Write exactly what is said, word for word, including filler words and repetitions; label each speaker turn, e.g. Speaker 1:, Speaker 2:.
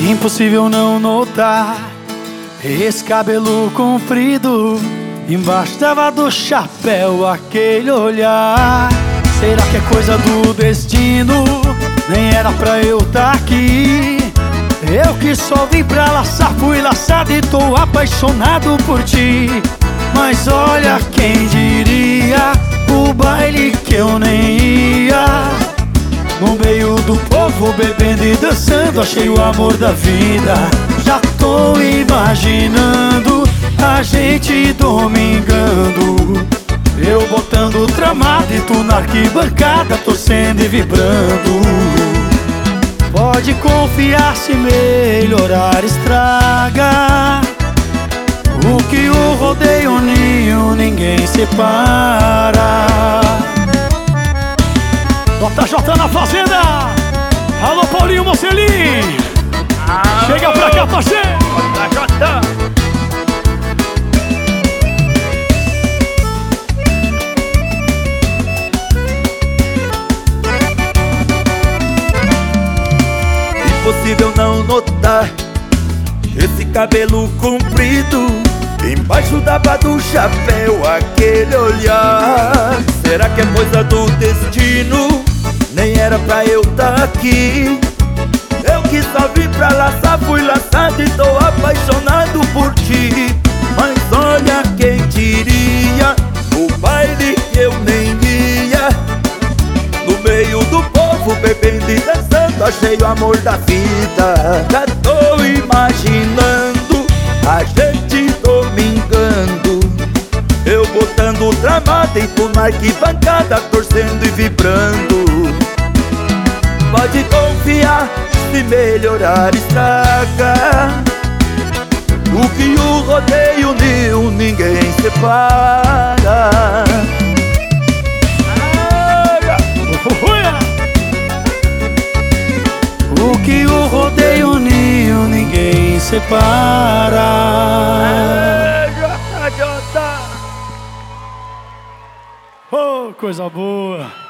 Speaker 1: Impossível não notar esse cabelo comprido, embaixo dava do chapéu aquele olhar. Será que é coisa do destino? Nem era pra eu tá aqui. Eu que só vim pra laçar, fui laçado e tô apaixonado por ti. Mas olha quem diria, o baile que eu nem ia, no meio do povo bebendo e dançando, achei o amor da vida. Já tô imaginando a gente domingando, eu botando tramado e tu na arquibancada, torcendo e vibrando. Pode confiar, se melhorar estraga. O que o rodeio ninho ninguém separa. J J na fazenda. Alô Paulinho Mocelin, chega pra cá, parceiro. J J.
Speaker 2: Impossível não notar esse cabelo comprido, embaixo da aba do chapéu aquele olhar. Será que é coisa do destino? Nem era pra eu tá aqui. Eu que só vim pra laçar, fui laçado e tô apaixonado por ti. Mas olha quem diria, o baile que eu nem ia, no meio do povo bebendo e dançando, achei o amor da vida. Já tô imaginando a gente domingando, eu botando tramada e tu na arquibancada, torcendo e vibrando. Pode confiar, se melhorar estraga. O que o rodeio uniu ninguém separa.
Speaker 1: O que o rodeio uniu ninguém separa. Oh, coisa boa.